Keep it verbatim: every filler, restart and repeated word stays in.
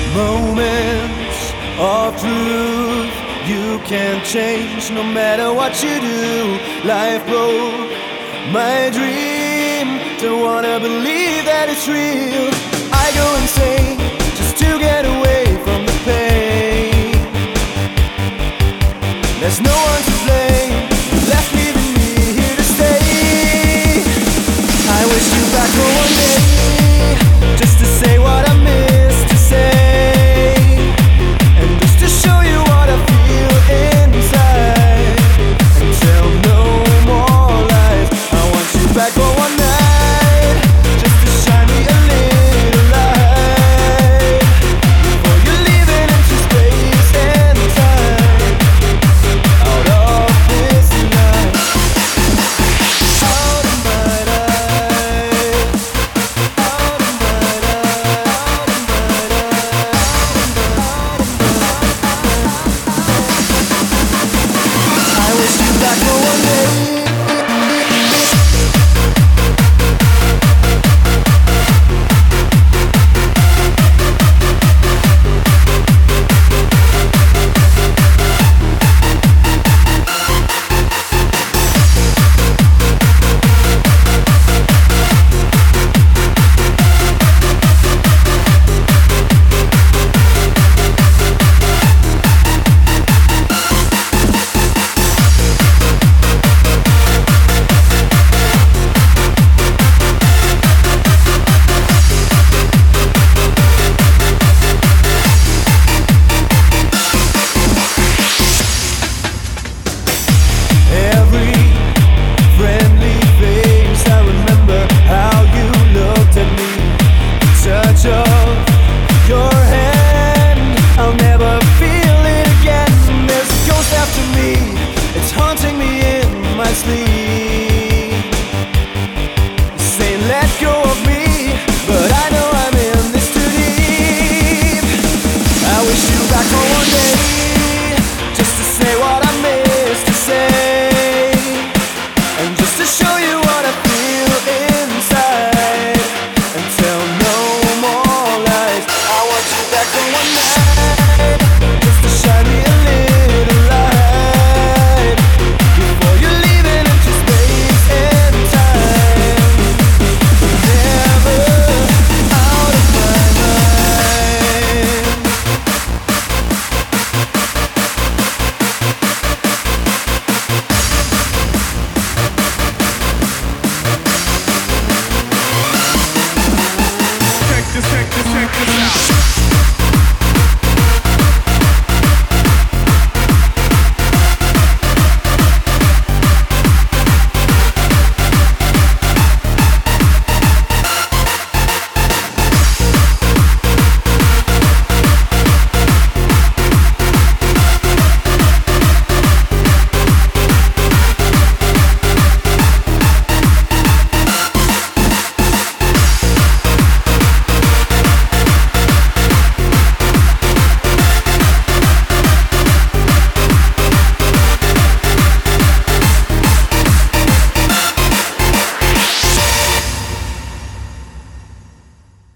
Moments of truth you can't change no matter what you do. Life broke my dream. Don't wanna believe that it's real. I go insane just to get away from the pain. There's no one to blame, left leaving me here to stay. I wish you back for one day, just to say what I missed to say, and just to show you what I feel inside, and tell no more lies. I want you back for one night, just to shine me a little light, before you leave it into space and time, out of this night, out of my life, out of my life, out of my life. I wish you back for one day. Every friendly face, I remember how you looked at me. The touch of your hand, I'll never feel it again. There's a ghost after me, it's haunting me in my sleep, saying let go of me, but I know I'm in this too deep. I wish you back for one day, just to say what I missed to say, and just to show you what I feel inside, and tell no more lies. I want you back for one night, just to shine me a little light, before you leave it into space and time, never out of my mind. Check this, check this, check this out.